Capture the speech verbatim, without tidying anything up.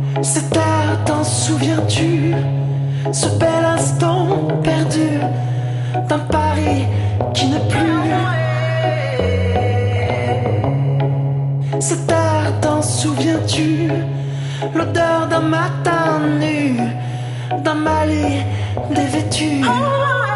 Cette heure, t'en souviens-tu? Ce bel instant perdu d'un Paris qui n'est plus. Cette heure, t'en souviens-tu? L'odeur d'un matin nu, d'un Mali dévêtu.